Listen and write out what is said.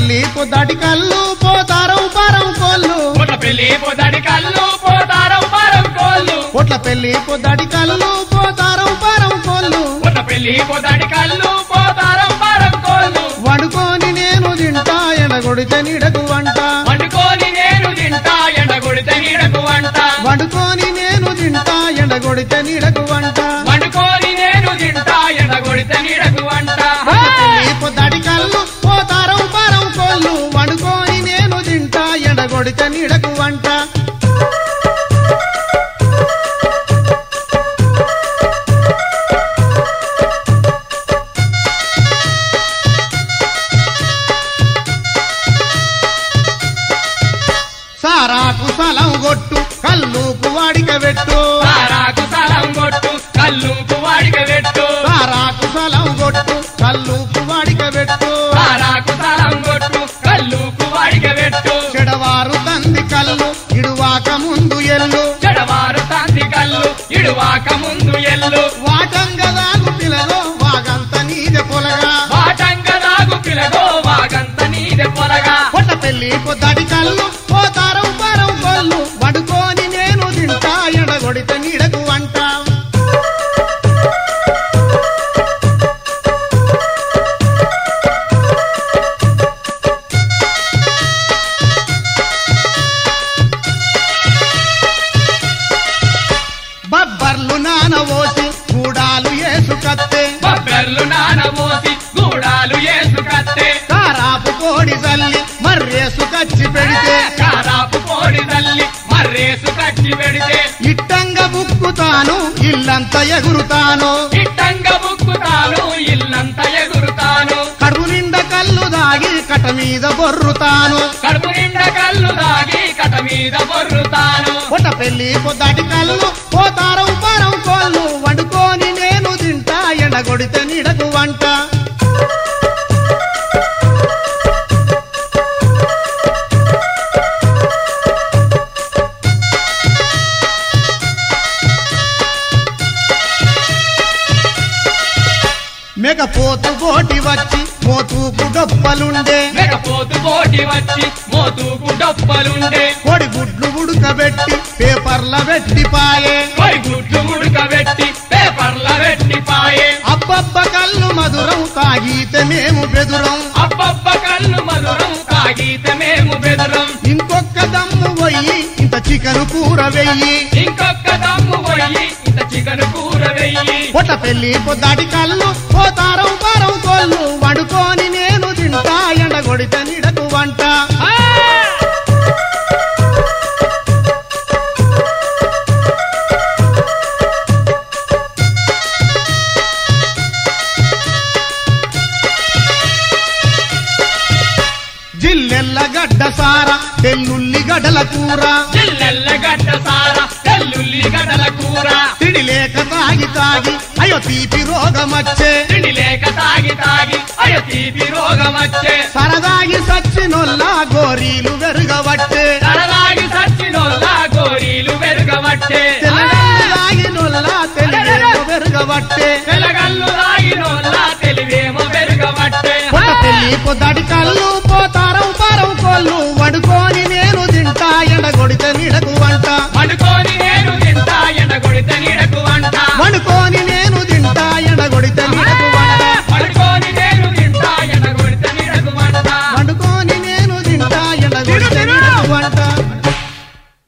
పెళ్లి పొద్దటి కళ్ళు పోతారం పరం కోళ్ళు పొట్ల పెళ్లి పొద్దటి కళ్ళు పోతారం పరం కోళ్ళు పొట్ల పెళ్లి పొద్దటి కళ్ళు పోతారం పరం కోళ్ళు పొట్ల పెళ్లి పొద్దటి కళ్ళు పోతారం పరం కోళ్ళు వండుకొని నేను తింటా ఎండగొడితే నీడకు వంట వండుకొని నేను తింటా ఎండగొడితే నీడకు వంట వండుకొని నేను తింటా ఎండగొడితే నీడకు వంట వండుకొని నేను తింటా ఎండగొడితే నీడకు వంట పెళ్లి పొద్దటి కళ్ళు పోతారం పరం కోళ్ళు వండుకొని నేను తింటా ఎండగొడితే నీడకు వంట సారాకు సలం కొట్టు కల్లుకు వాడిక పెట్టు సారాకు సలం కొట్టు కల్లుకు వాడిక పెట్టు సారాకు సలం కొట్టు కల్లుకు వాడిక పెట్టు సారాకు సలం కొట్టు కల్లుకు వాడిక పెట్టు చెడవారు తంది కళ్ళు ఇడువాక ముందు ఎల్లు చెడవారు తంది కళ్ళు ఇడువాక ముందు ఎల్లు వాటంగదాగు పిలలో వాగంత నీదె పొలగా వాటంగదాగు పిలగో వాగంత నీదె పొలగా పొట్ట పెళ్లి పొద్దటి కళ్ళు పోతారం పరం కొల్లు వండుకొని నేను తింటా ఎండగొడితే నీడకు వంట బబ్బర్లు నానవోసి గూడాలు ఏసుకత్తే బబ్బెర్లు నానబోసి గూడాలు ఏసుకత్తే కారాపు కోడి చల్లి మర్రేసు కచ్చి పెడితే కారాపు కోడి తల్లి మర్రేసు కచ్చి పెడితే ఇట్టంగ బుక్కుతాను ఇల్లంత ఎగురుతాను ఇట్టంగ బుక్కుతాను ఇల్లంత ఎగురుతాను కడుపు నిండా కళ్ళు దాగి కట మీద బొర్రుతాను కడుపు నిండా కళ్ళు దాగి కట మీద బొర్రుతాను పొట్ట పెళ్లి పొద్దటి కళ్ళు పోతారం పరం కోళ్ళు వండుకొని నేను తింటా ఎండగొడితే నీడకు వంట మేకపోతు పోటీ వచ్చి మోతూకు డొప్పలుండే మేకపోతు పోటీ వచ్చి మోతూకు డొప్పలుండే కోడి గుడ్లు ఉడకబెట్టి పేపర్ల పెట్టిపాయే కొయి గుడ్లు ఉడకబెట్టి పేపర్ల పెట్టిపాయే అబ్బబ్బ కళ్ళు మధురం తాగితే మేము బెదురం అబ్బబ్బ కళ్ళు మధురం తాగితే మేము బెదురం ఇంకొక్క దమ్ము పోయి ఇంత చికెను కూర వెయ్యి ఇంకొక దమ్ము పోయి ఇంత చికెన్ కూర వెయ్యి పొట్ట పెళ్లి పొద్దటి కళ్ళు పోతారం పరం కోళ్ళు వండుకొని నేను తింటా ఎండగొడితే నీడకు వంట జిల్లెల్ల గడ్డ సార తెల్లుల్లి గడ్డల కూర జిల్లెల్ల గడ్డ సార తెల్లుల్లి గడ్డల కూర తిడి లేక తాగి తాగి అయ్యో తీపి రోగమచ్చే తిండి లేక తాగి తాగి అయ్యో తీపి రోగమచ్చే సరదాగి సచ్చినొల్ల గోరీలు వెరుగబట్టే తలదాగి సచ్చినోళ్ళ గోరీలు వెరుగబట్టే తెల్లగల్లు తెలివేమో వెరుగబట్టే తెలగల్లు రాగినోళ్ళ తెలివేమో వెరుగబట్టే పొట్ట పెళ్లి పొద్దటి కళ్ళు